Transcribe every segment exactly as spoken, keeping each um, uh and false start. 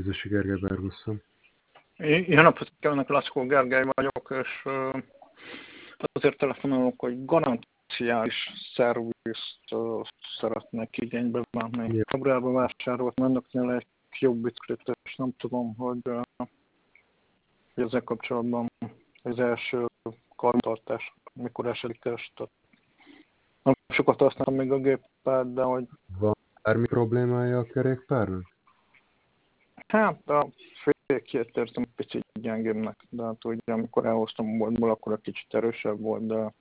Szőzősi Gergely Bergusszon. Jó napot kívánok, Lackó Gergely vagyok, és azért telefonálok, hogy garanciális szervizt szeretnék igénybe venni. Februárban vásárolt önöknél egy jobb biciklit, és nem tudom, hogy, hogy ezzel kapcsolatban az első karbantartás, mikor esedik este. Nem sokat használom még a gépet, de hogy... Van bármi problémája a kerékpárnak? Hát a fékjét értem egy picit gyengébbnek, de hát ugye amikor elhoztam a boltból, akkor egy kicsit erősebb volt, de,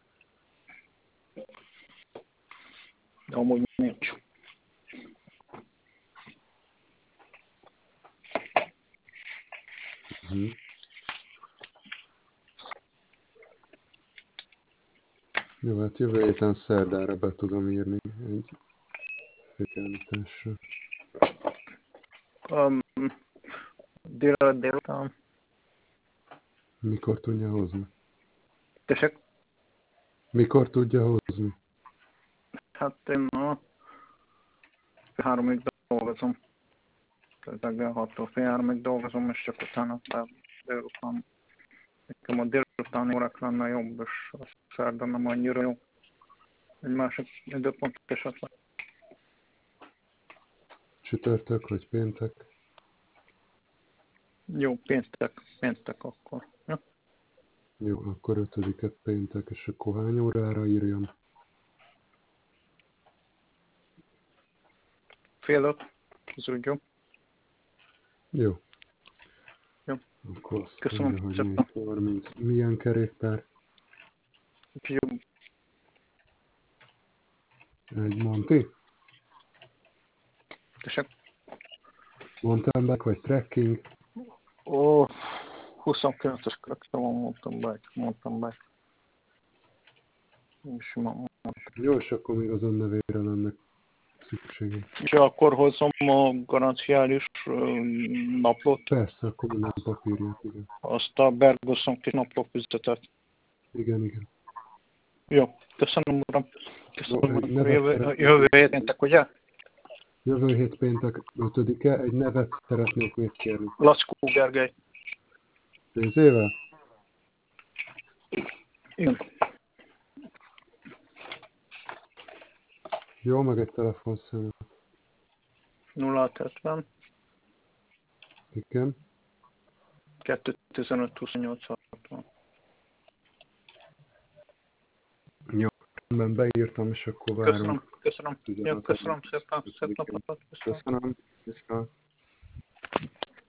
de amúgy nincs. Uh-huh. Jó, hát jövő héten szerdára be tudom írni egy fékelításra. Um, délelőtt délután. Mikor tudja hozni? Tessék? Mikor tudja hozni? Hát én a háromig dolgozom. Tehát reggel hattól fél háromig dolgozom, és csak utána tehát délután. Nekem a délutáni órák lenne jobb, és a szerda nem annyira jó. Egy másik időpont esetleg. Csütörtök vagy péntek? Jó, péntek, péntek akkor. Ja? Jó, akkor ötödiket péntek, és akkor hány órára írjam? Fél öt, ez úgy jó. Jó. Jó. Akkor azt Köszönöm mondja, hogy szépen. négy harminc. Milyen kerékpár? Jó. Egy Monty? Tessék. Mountain bike vagy trekking? Ó, huszonkilences körökre van mountain bike, mountain bike. Sima mountain. Jó, és akkor még az önnevére lenne szükségem. És akkor hozom a garanciális uh, naplót, Persze, akkor minden papírját, igen. azt a Bergusson kis naplófüzetet. Igen, igen. Jó, köszönöm uram. Köszönöm, Jó, egy akkor nevet jövő, szeretnék. jövő hétentek, ugye? Jövő hét péntek ötödike, egy nevet szeretnék még kérni. Lackó Gergely. Pénzével? Igen. Jó, meg egy telefonszámot. nulla hat hetven, Igen. kettő tizenöt huszonnyolc hatvan. Jó, rendben beírtam, és akkor várunk. Köszönöm, köszönöm. Jó, köszönöm szépen. Szép napot. Köszönöm. Viszont.